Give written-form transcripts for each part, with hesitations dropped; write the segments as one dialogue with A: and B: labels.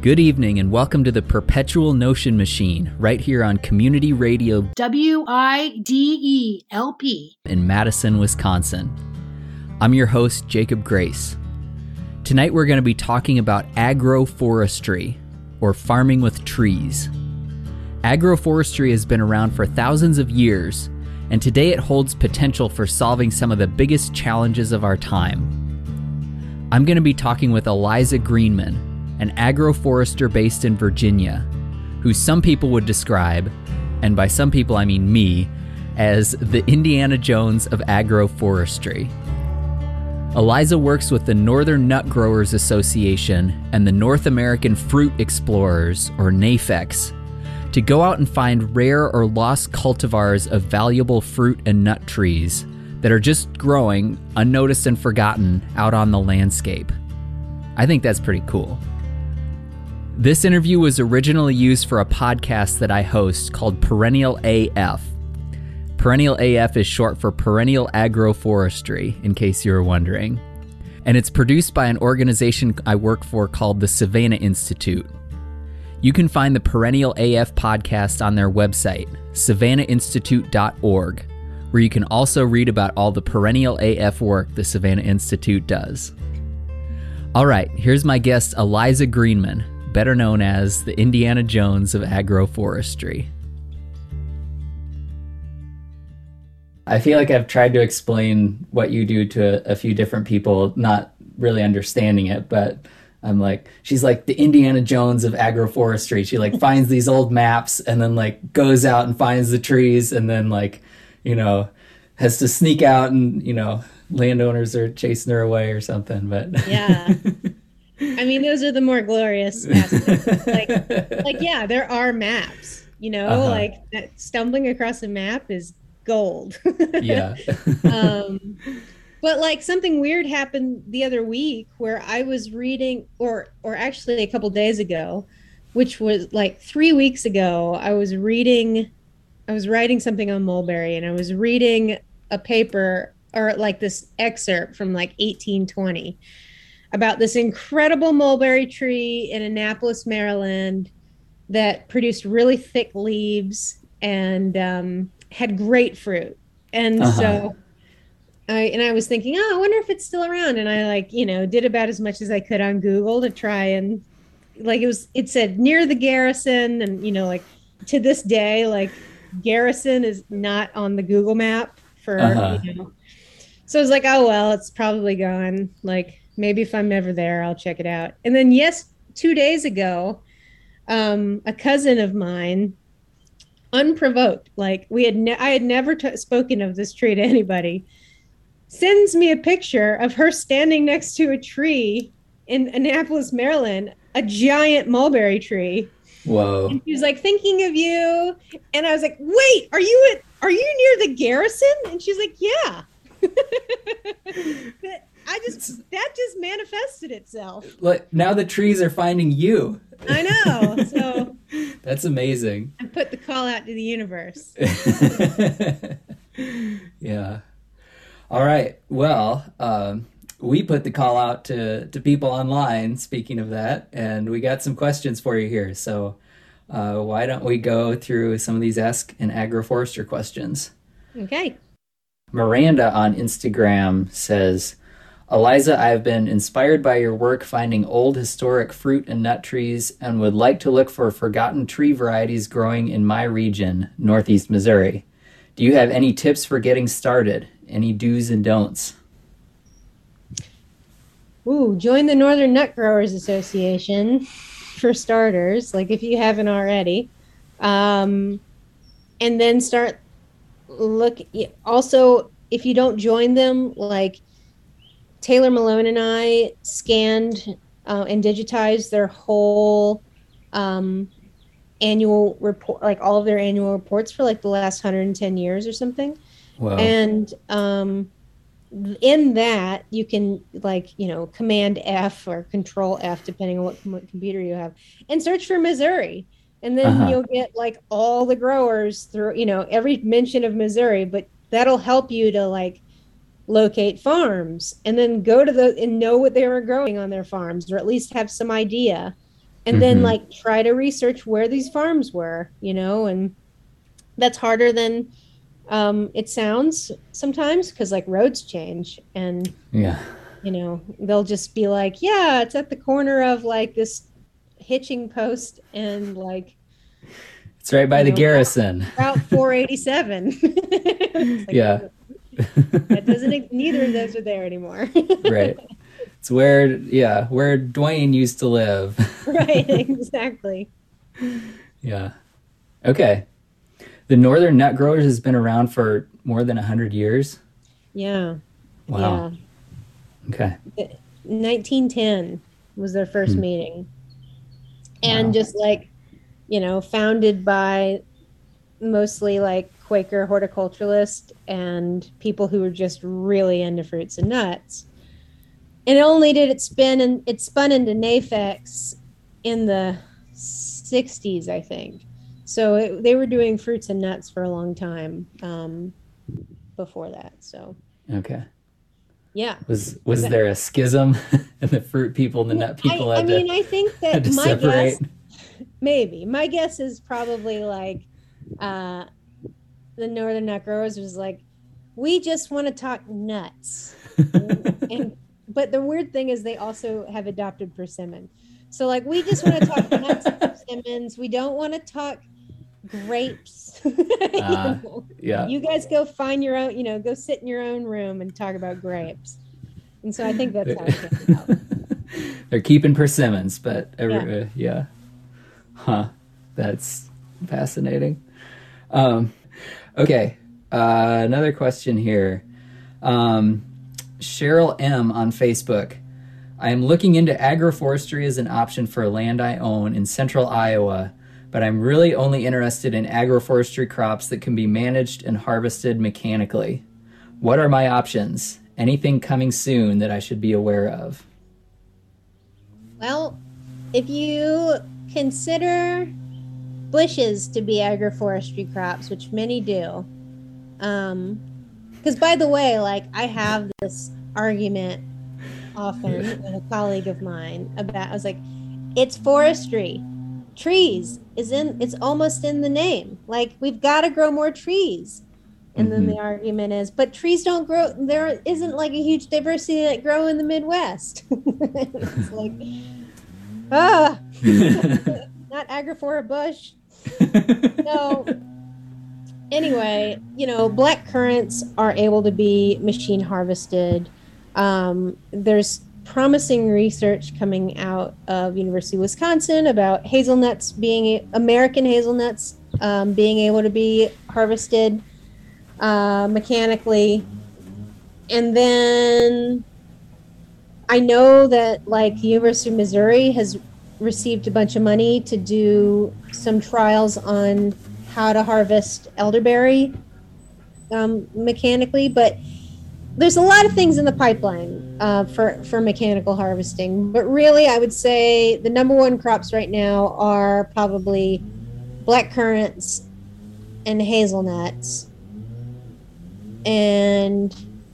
A: Good evening and welcome to the Perpetual Notion Machine right here on Community Radio
B: WIDELP
A: in Madison, Wisconsin. I'm your host, Jacob Grace. Tonight we're going to be talking about agroforestry, or farming with trees. Agroforestry has been around for thousands of years, and today it holds potential for solving some of the biggest challenges of our time. I'm going to be talking with Eliza Greenman, an agroforester based in Virginia, who some people would describe, and by some people I mean me, as the Indiana Jones of agroforestry. Eliza works with the Northern Nut Growers Association and the North American Fruit Explorers, or NAFEX, to go out and find rare or lost cultivars of valuable fruit and nut trees that are just growing, unnoticed and forgotten, out on the landscape. I think that's pretty cool. This interview was originally used for a podcast that I host called Perennial AF. Perennial AF is short for Perennial Agroforestry, in case you were wondering. And it's produced by an organization I work for called the Savannah Institute. You can find the Perennial AF podcast on their website, savannahinstitute.org, where you can also read about all the Perennial AF work the Savannah Institute does. All right, here's my guest, Eliza Greenman, better known as the Indiana Jones of agroforestry. I feel like I've tried to explain what you do to a few different people, not really understanding it, but I'm like, she's like the Indiana Jones of agroforestry. She like finds these old maps and then like goes out and finds the trees and then like, you know, has to sneak out and, you know, landowners are chasing her away or something, but
B: yeah. I mean, those are the more glorious aspects. like, yeah, there are maps, you know, like stumbling across a map is gold.
A: Yeah.
B: But like something weird happened the other week where I was reading, or actually a couple days ago, which was like 3 weeks ago, I was writing something on mulberry, and I was reading a paper or like this excerpt from like 1820 about this incredible mulberry tree in Annapolis, Maryland, that produced really thick leaves and had great fruit. And so I was thinking, oh, I wonder if it's still around. And I like, you know, did about as much as I could on Google to try and like, it said near the Garrison. And, you know, like to this day, like Garrison is not on the Google map for, you know, so I was like, oh, well, it's probably gone. Like, maybe if I'm ever there, I'll check it out. And then, 2 days ago, a cousin of mine, unprovoked, like I had never spoken of this tree to anybody, sends me a picture of her standing next to a tree in Annapolis, Maryland, a giant mulberry tree.
A: Whoa.
B: And she was like, thinking of you. And I was like, wait, are you near the Garrison? And she's like, yeah. That just manifested itself.
A: Like now the trees are finding you.
B: I know. So
A: that's amazing.
B: I put the call out to the universe.
A: Yeah. All right. Well, we put the call out to people online, speaking of that, and we got some questions for you here. So why don't we go through some of these Ask an Agroforester questions?
B: Okay.
A: Miranda on Instagram says, Eliza, I have been inspired by your work finding old historic fruit and nut trees and would like to look for forgotten tree varieties growing in my region, Northeast Missouri. Do you have any tips for getting started? Any do's and don'ts?
B: Ooh, join the Northern Nut Growers Association for starters, like if you haven't already. And then start also, if you don't join them, like Taylor Malone and I scanned and digitized their whole annual report, like all of their annual reports for like the last 110 years or something.
A: Wow.
B: And in that you can like, you know, Command F or Control F, depending on what computer you have, and search for Missouri. And then you'll get like all the growers through, you know, every mention of Missouri, but that'll help you to like locate farms and then go to and know what they were growing on their farms, or at least have some idea. and then like try to research where these farms were, and that's harder than it sounds sometimes, because like roads change, and
A: Yeah.
B: they'll just be like, yeah, it's at the corner of like this hitching post and like
A: It's right by the garrison.
B: Route 487. Like,
A: Yeah.
B: that doesn't, neither of those are there anymore.
A: Right. It's where Dwayne used to live.
B: Right, exactly.
A: Yeah. Okay. The Northern Nut Growers has been around for more than 100 years.
B: Yeah.
A: Wow. Yeah. Okay.
B: 1910 was their first meeting. And just like, founded by mostly like Quaker horticulturalists and people who were just really into fruits and nuts. And only did it spun into NAFEX in the 60s, I think. So they were doing fruits and nuts for a long time before that. So
A: okay.
B: Yeah.
A: Was there a schism in the fruit people and the nut people?
B: I think that my
A: separate?
B: Maybe. My guess is probably like the Northern Nut Growers was like, we just want to talk nuts. But the weird thing is they also have adopted persimmon. So like, we just want to talk nuts and persimmons. We don't want to talk grapes.
A: Yeah.
B: You guys go find your own, go sit in your own room and talk about grapes. And so I think that's how it came out.
A: They're keeping persimmons, but
B: yeah.
A: Huh. That's fascinating. Okay. Another question here. Cheryl M on Facebook. I am looking into agroforestry as an option for land I own in central Iowa, but I'm really only interested in agroforestry crops that can be managed and harvested mechanically. What are my options? Anything coming soon that I should be aware of?
B: Well, if you consider bushes to be agroforestry crops, which many do, because by the way, like I have this argument often with a colleague of mine about, I was like, it's forestry. Trees it's almost in the name. Like, we've got to grow more trees. And then the argument is, but trees don't grow. There isn't like a huge diversity that grow in the Midwest. It's like, not agrofor bush. So anyway, black currants are able to be machine harvested. There's promising research coming out of University of Wisconsin about American hazelnuts being able to be harvested mechanically. And then I know that like the University of Missouri has received a bunch of money to do some trials on how to harvest elderberry mechanically, but there's a lot of things in the pipeline for mechanical harvesting. But really, I would say the number one crops right now are probably black currants and hazelnuts. And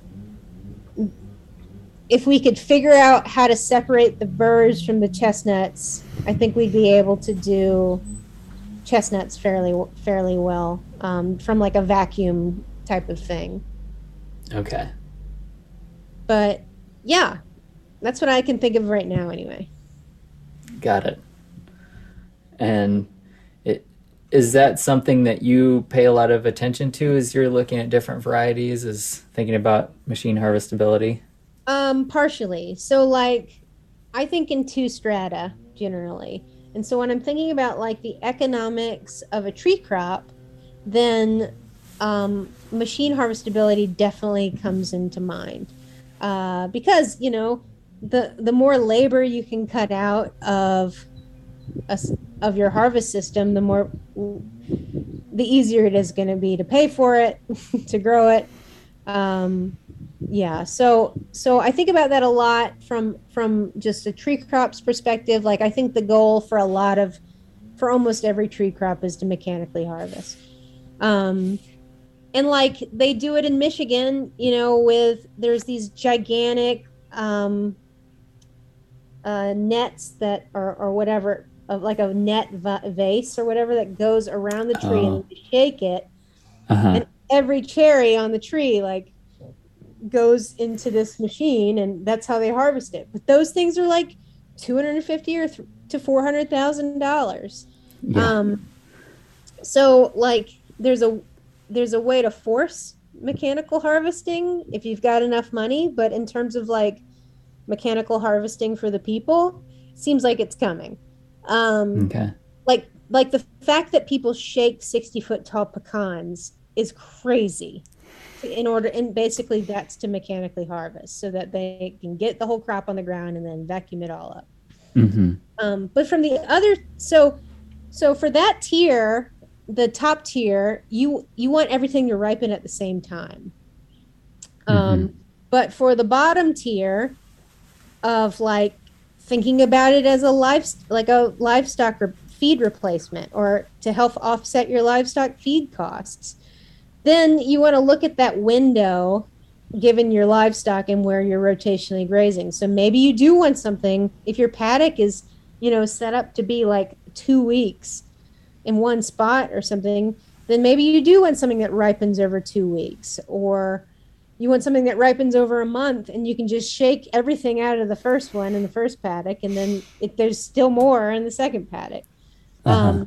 B: if we could figure out how to separate the burrs from the chestnuts, I think we'd be able to do chestnuts fairly well from like a vacuum type of thing.
A: Okay.
B: But yeah, that's what I can think of right now anyway.
A: Got it. And is that something that you pay a lot of attention to as you're looking at different varieties, is thinking about machine harvestability?
B: Partially. So like, I think in two strata generally. And so when I'm thinking about like the economics of a tree crop, then machine harvestability definitely comes into mind. Because, the more labor you can cut out of your harvest system, the easier it is going to be to pay for it, to grow it. So I think about that a lot from just a tree crop's perspective. Like, I think the goal for almost every tree crop is to mechanically harvest. And like they do it in Michigan, there's these gigantic nets that or whatever, like a net vase or whatever that goes around the tree, and
A: Oh.
B: you shake it,
A: Uh-huh.
B: and every cherry on the tree like goes into this machine, and that's how they harvest it. But those things are like 250 or to $400,000.
A: Yeah.
B: Um, so like there's a way to force mechanical harvesting if you've got enough money, but in terms of like mechanical harvesting for the people, seems like it's coming. Um,
A: Okay.
B: like the fact that people shake 60-foot tall pecans is crazy. In order, and basically that's to mechanically harvest so that they can get the whole crop on the ground and then vacuum it all up.
A: Mm-hmm.
B: But from the other, so for that tier, the top tier, you want everything to ripen at the same time.
A: Mm-hmm.
B: But for the bottom tier of like thinking about it as like a livestock or feed replacement, or to help offset your livestock feed costs, then you want to look at that window given your livestock and where you're rotationally grazing. So maybe you do want something, if your paddock is, set up to be like 2 weeks in one spot or something, then maybe you do want something that ripens over 2 weeks, or you want something that ripens over a month, and you can just shake everything out of the first one in the first paddock, and then there's still more in the second paddock.
A: Uh-huh.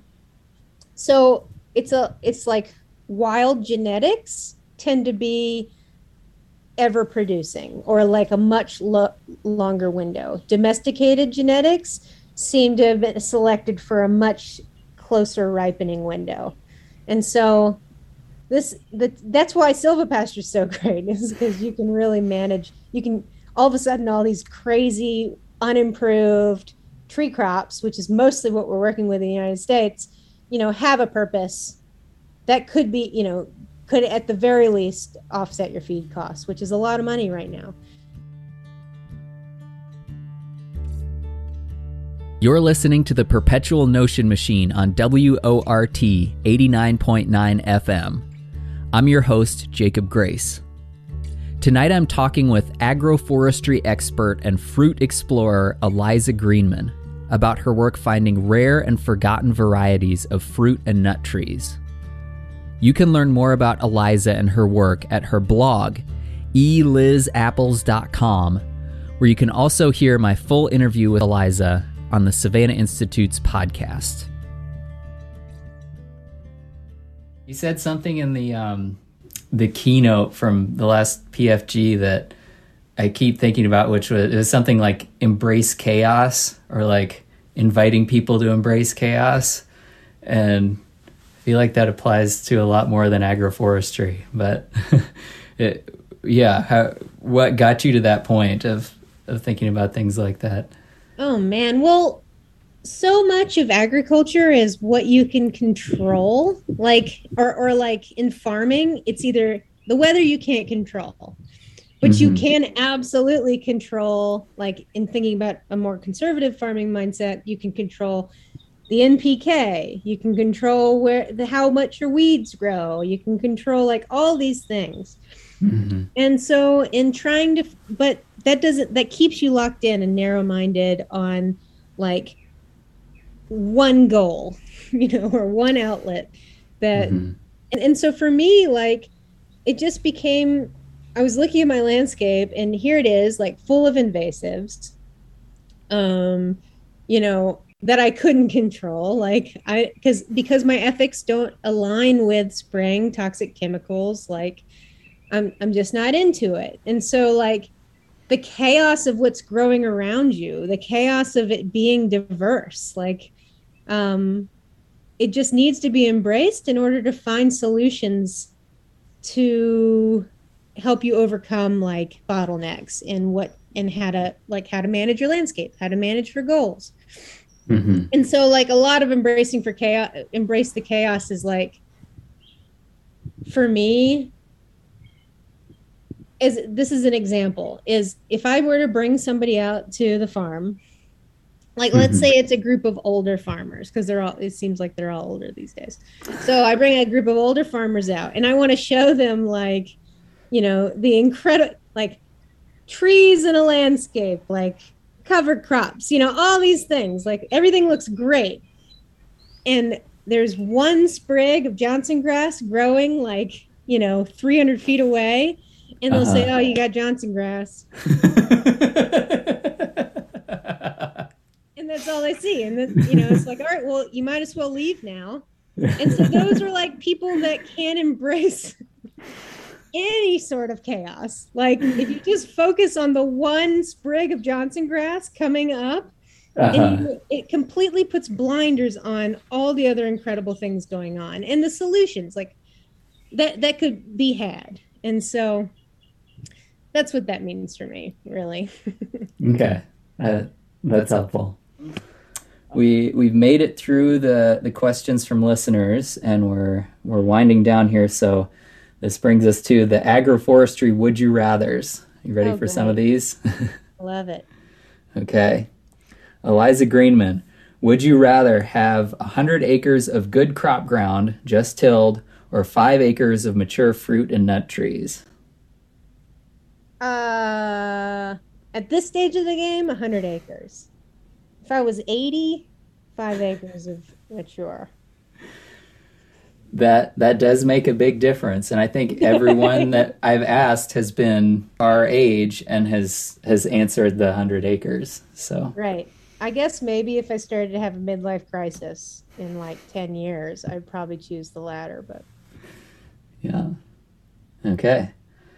B: So it's like wild genetics tend to be ever producing, or like a much longer window. Domesticated genetics seem to have been selected for a much closer ripening window. And so that's why silvopasture is so great, is because you can really manage, you can all of a sudden all these crazy unimproved tree crops, which is mostly what we're working with in the United States, have a purpose that could be, could at the very least offset your feed costs, which is a lot of money right now.
A: You're listening to the Perpetual Notion Machine on WORT 89.9 FM. I'm your host, Jacob Grace. Tonight I'm talking with agroforestry expert and fruit explorer Eliza Greenman about her work finding rare and forgotten varieties of fruit and nut trees. You can learn more about Eliza and her work at her blog, elizapples.com, where you can also hear my full interview with Eliza on the Savannah Institute's podcast. You said something in the keynote from the last PFG that I keep thinking about, which was something like embrace chaos, or like inviting people to embrace chaos. And I feel like that applies to a lot more than agroforestry. But what got you to that point of thinking about things like that?
B: Oh man, well, so much of agriculture is what you can control, like or like in farming, it's either the weather you can't control, but you can absolutely control, like in thinking about a more conservative farming mindset, you can control the NPK, you can control how much your weeds grow, you can control like all these things. And so in trying to, but that keeps you locked in and narrow-minded on like one goal, or one outlet that, and so for me, like, it just became, I was looking at my landscape and here it is, like full of invasives, that I couldn't control, like because my ethics don't align with spraying toxic chemicals, like I'm just not into it. And so like the chaos of what's growing around you, the chaos of it being diverse, like it just needs to be embraced in order to find solutions to help you overcome like bottlenecks and how to manage your landscape, how to manage for goals. And so like a lot of embrace the chaos is like, for me, this is an example, is if I were to bring somebody out to the farm, like let's say it's a group of older farmers, because it seems like they're all older these days. So I bring a group of older farmers out and I want to show them like, the incredible, like trees in a landscape, like cover crops, all these things. Like everything looks great. And there's one sprig of Johnson grass growing 300 feet away. And they'll say, oh, you got Johnson grass. And that's all they see. And then, it's like, all right, well, you might as well leave now. And so those are like people that can't embrace any sort of chaos. Like if you just focus on the one sprig of Johnson grass coming up, and it completely puts blinders on all the other incredible things going on and the solutions like that could be had. And so that's what that means for me, really.
A: Okay. That's helpful. We've made it through the questions from listeners, and we're winding down here. So this brings us to the agroforestry would you rathers. You ready for some of these?
B: Love it.
A: Okay. Eliza Greenman, would you rather have 100 acres of good crop ground just tilled or 5 acres of mature fruit and nut trees?
B: At this stage of the game, 100 acres. If I was 80, 5 acres of mature.
A: That does make a big difference. And I think everyone that I've asked has been our age and has answered the 100 acres. So
B: right. I guess maybe if I started to have a midlife crisis in 10 years, I'd probably choose the latter, but.
A: Yeah. Okay.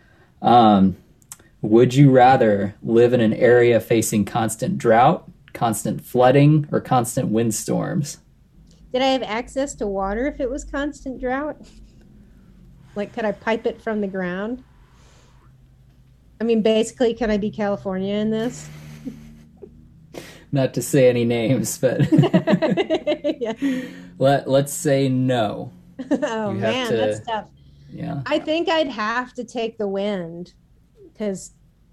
A: Would you rather live in an area facing constant drought, constant flooding, or constant windstorms?
B: Did I have access to water if it was constant drought? Could I pipe it from the ground? I mean, basically, can I be California in this?
A: Not to say any names, but
B: yeah.
A: let's say no.
B: Oh, man, that's tough.
A: Yeah.
B: I think I'd have to take the wind because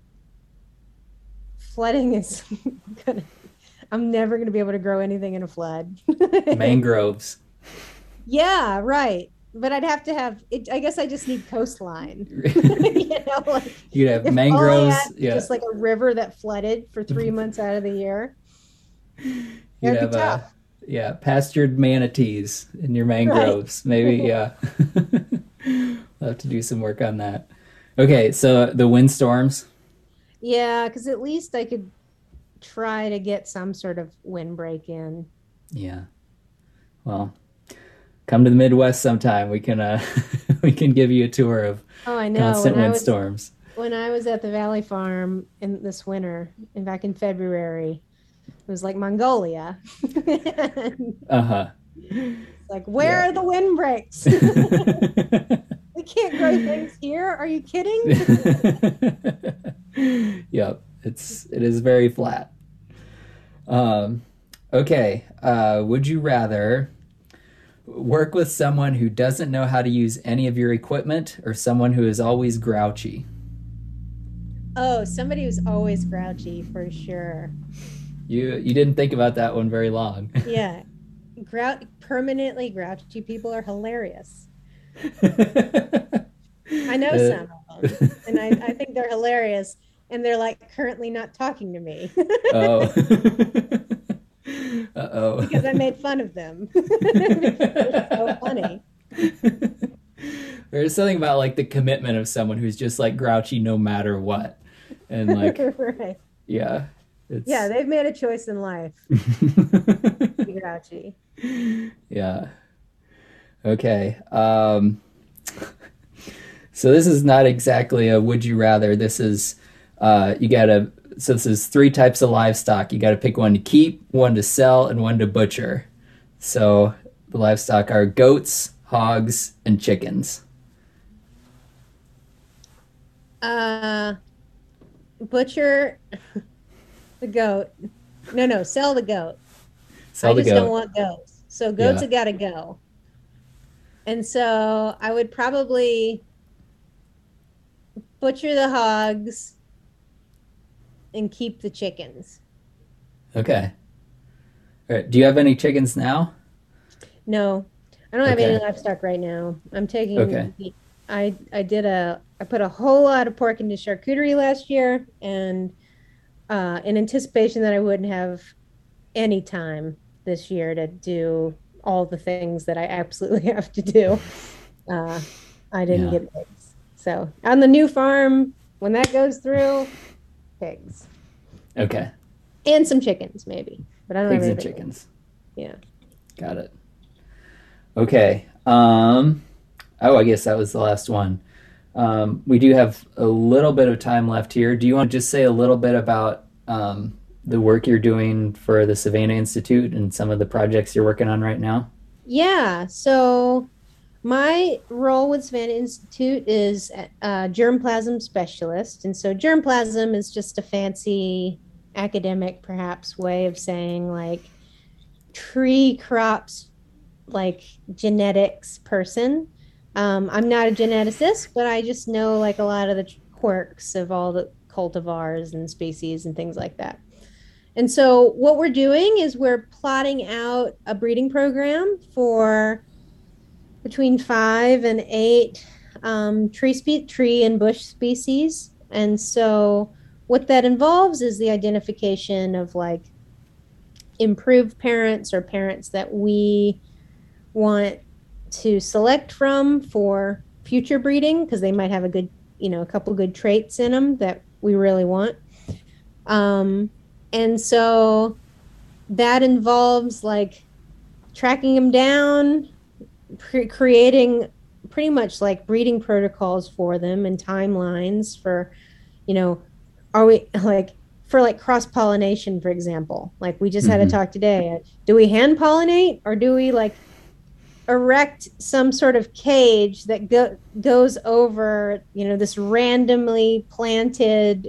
B: flooding is I'm never going to be able to grow anything in a flood.
A: Mangroves.
B: Yeah, right. But I'd have to have it. I guess I just need coastline.
A: You'd have mangroves.
B: Just like a river that flooded for 3 months out of the year.
A: You'd have pastured manatees in your mangroves. Right. Maybe, yeah. We'll have to do some work on that. Okay, so the windstorms.
B: Yeah, because at least I could try to get some sort of windbreak in.
A: Yeah. Well, come to the Midwest sometime. We can we can give you a tour of constant windstorms.
B: When I was at the Valley Farm in this winter, and back in February, it was like Mongolia. Like, where are the windbreaks? We can't grow things here. Are you kidding?
A: Yep, it is very flat. Okay, would you rather work with someone who doesn't know how to use any of your equipment or someone who is always grouchy?
B: Oh, somebody who's always grouchy for sure.
A: You didn't think about that one very long.
B: Yeah. Permanently grouchy people are hilarious. I know some of them, and I think they're hilarious, and they're currently not talking to me.
A: Oh. Uh-oh.
B: Because I made fun of them. It's so funny.
A: There's something about the commitment of someone who's just grouchy no matter what. And
B: right.
A: Yeah.
B: Yeah, they've made a choice in life. Be grouchy.
A: Yeah. Okay. So this is not exactly a would you rather. This is this is 3 types of livestock. You got to pick one to keep, one to sell, and one to butcher. So the livestock are goats, hogs, and chickens.
B: Butcher the goat. No, sell the goat.
A: I just
B: don't want goats. So goats have got to go. And so I would probably butcher the hogs and keep the chickens.
A: Okay. All right. Do you have any chickens now?
B: No, I don't have any livestock right now. I'm taking.
A: Okay.
B: I put a whole lot of pork into charcuterie last year, and in anticipation that I wouldn't have any time this year to do all the things that I absolutely have to do. Uh, I didn't
A: Yeah.
B: get pigs. So on the new farm, when that goes through, pigs
A: Okay.
B: and some chickens maybe, but I don't have
A: Pigs and
B: anything.
A: chickens.
B: Yeah.
A: Got it. Okay. Oh, I guess that was the last one. We do have a little bit of time left here. Do you want to just say a little bit about the work you're doing for the Savannah Institute and some of the projects you're working on right now?
B: Yeah. So my role with Savannah Institute is germplasm specialist. And so germplasm is just a fancy academic, perhaps, way of saying like tree crops, like genetics person. I'm not a geneticist, but I just know like a lot of the quirks of all the cultivars and species and things like that. And so what we're doing is we're plotting out a breeding program for between 5 and 8 tree and bush species. And so what that involves is the identification of like improved parents or parents that we want to select from for future breeding because they might have a good, a couple good traits in them that we really want. Um, and so that involves like tracking them down, creating pretty much like breeding protocols for them and timelines for, you know, are we like for like cross pollination, for example, like we just had a
A: Mm-hmm.
B: talk today. Do we hand pollinate or do we like erect some sort of cage that goes over, this randomly planted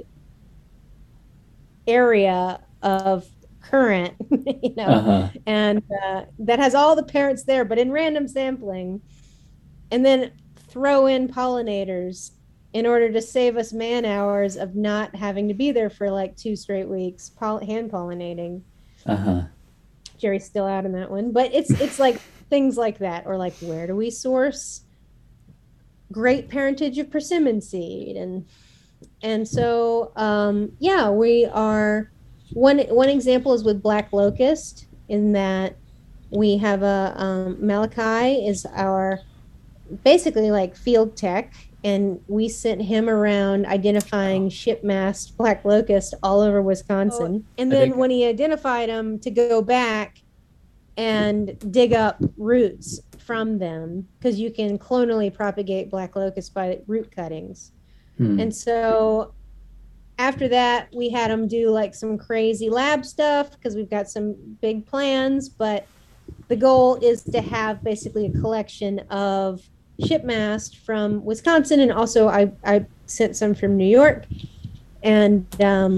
B: area of current,
A: Uh-huh.
B: and that has all the parents there, but in random sampling, and then throw in pollinators in order to save us man hours of not having to be there for like 2 straight weeks hand pollinating.
A: Uh-huh.
B: Jerry's still out in that one, but it's like things like that, or like where do we source great parentage of persimmon seed, and so yeah, we are one example is with black locust in that we have a Malachi is our basically like field tech, and we sent him around identifying ship-mast black locust all over Wisconsin. And
A: I
B: then
A: think
B: when he identified them, to go back and dig up roots from them because you can clonally propagate black locust by root cuttings.
A: hmm.
B: And so after that, we had him do like some crazy lab stuff because we've got some big plans, but the goal is to have basically a collection of shipmast from Wisconsin, and also I sent some from New York, and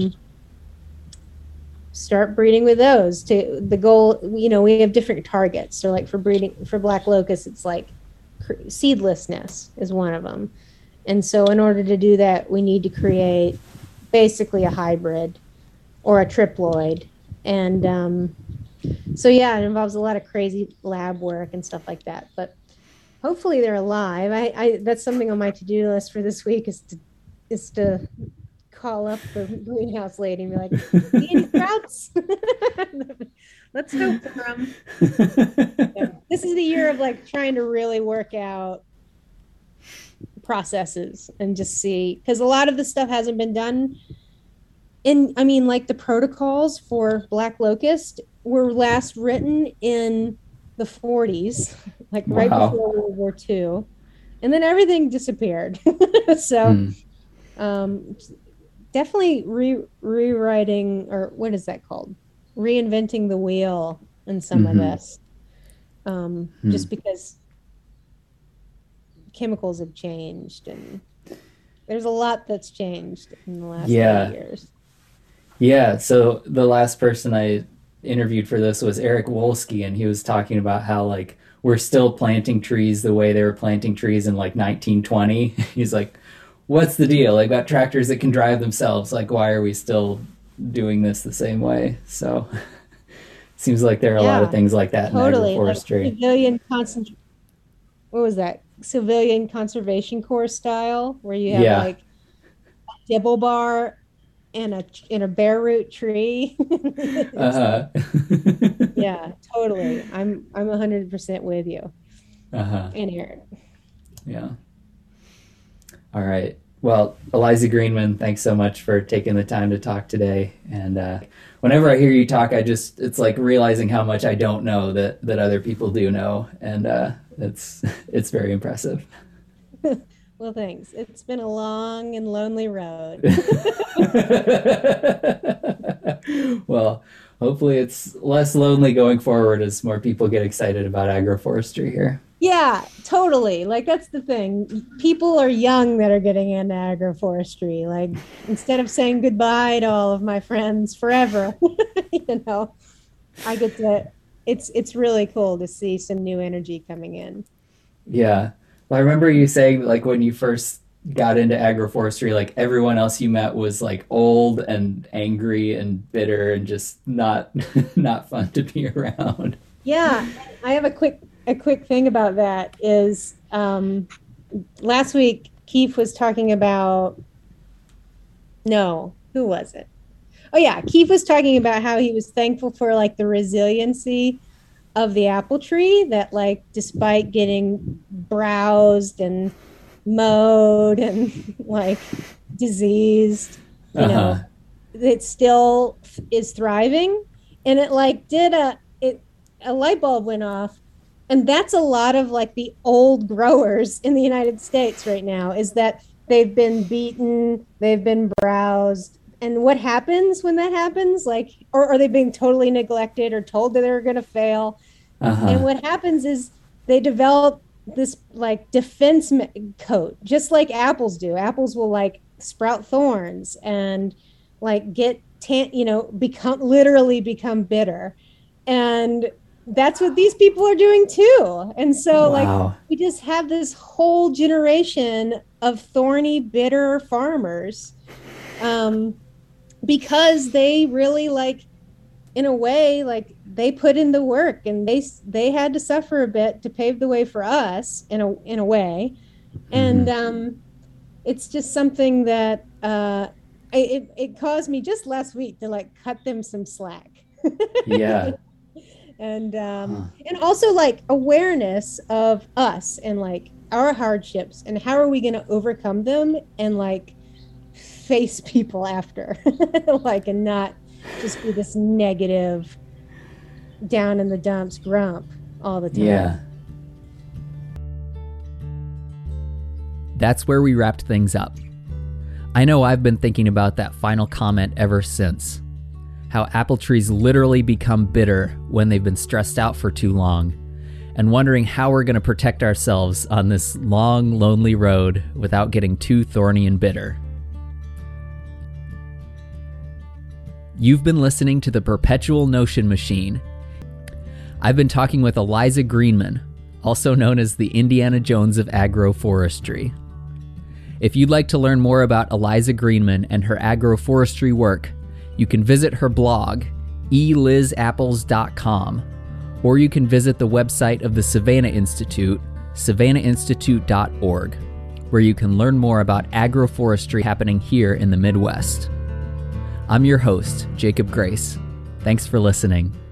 B: start breeding with those. To the goal, we have different targets. So like for breeding for black locust, it's like seedlessness is one of them, and so in order to do that, we need to create basically a hybrid or a triploid, and so yeah, it involves a lot of crazy lab work and stuff like that. But hopefully they're alive. I that's something on my to-do list for this week is to call up the greenhouse lady and be like, "See any sprouts?" Let's hope for them. Yeah. This is the year of like trying to really work out processes and just see, because a lot of the stuff hasn't been done. I mean, like the protocols for black locust were last written in the 40s, like right
A: Wow.
B: before World War II, and then everything disappeared. So
A: Hmm.
B: um, definitely rewriting, or what is that called? Reinventing the wheel in some of
A: Mm-hmm.
B: this,
A: Hmm.
B: just because chemicals have changed and there's a lot that's changed in the last 30
A: Yeah.
B: years.
A: Yeah. So the last person I interviewed for this was Eric Wolski, and he was talking about how like we're still planting trees the way they were planting trees in like 1920. He's like, "What's the deal? Like got tractors that can drive themselves. Like why are we still doing this the same way?" So seems like there are a lot of
B: Yeah,
A: things like that in
B: totally. Like
A: agroforestry.
B: what was that? Civilian conservation corps style, where you have
A: Yeah.
B: like a dibble bar in a bare root tree.
A: Uh-huh.
B: Yeah, totally. I'm 100% with you.
A: Uh-huh.
B: And Aaron.
A: Yeah. All right. Well, Eliza Greenman, thanks so much for taking the time to talk today. And whenever I hear you talk, it's like realizing how much I don't know that other people do know. And it's very impressive.
B: Well, thanks. It's been a long and lonely road.
A: Well, hopefully it's less lonely going forward as more people get excited about agroforestry here.
B: Yeah, totally. Like that's the thing. People are young that are getting into agroforestry. Like instead of saying goodbye to all of my friends forever, you know, I get to it's really cool to see some new energy coming in.
A: Yeah. Well, I remember you saying like when you first got into agroforestry, like everyone else you met was like old and angry and bitter and just not not fun to be around.
B: Yeah, I have a quick thing about that is last week Keith was talking about no, who was it? Oh yeah, Keith was talking about how he was thankful for like the resiliency of the apple tree that like despite getting browsed and mowed and like diseased, you know,
A: Uh-huh.
B: it still is thriving. And it like did a light bulb went off. And that's a lot of like the old growers in the United States right now is that they've been beaten, they've been browsed. And what happens when that happens? Like, or are they being totally neglected or told that they're going to fail? And
A: Uh-huh.
B: what happens is they develop this like defense coat, just like apples do. Apples will like sprout thorns and like become literally become bitter. And that's what these people are doing too. And so like
A: Wow.
B: we just have this whole generation of thorny, bitter farmers um, because they really like in a way like they put in the work and they had to suffer a bit to pave the way for us in a way. And
A: Hmm.
B: it's just something that it caused me just last week to like cut them some slack.
A: Yeah. Huh.
B: And also like awareness of us and like our hardships and how are we going to overcome them and like face people after like and not just be this negative down in the dumps grump all the
A: Yeah.
B: time.
A: That's where we wrapped things up. I know I've been thinking about that final comment ever since. How apple trees literally become bitter when they've been stressed out for too long, and wondering how we're going to protect ourselves on this long, lonely road without getting too thorny and bitter. You've been listening to the Perpetual Notion Machine. I've been talking with Eliza Greenman, also known as the Indiana Jones of agroforestry. If you'd like to learn more about Eliza Greenman and her agroforestry work, you can visit her blog, elizapples.com, or you can visit the website of the Savannah Institute, savannahinstitute.org, where you can learn more about agroforestry happening here in the Midwest. I'm your host, Jacob Grace. Thanks for listening.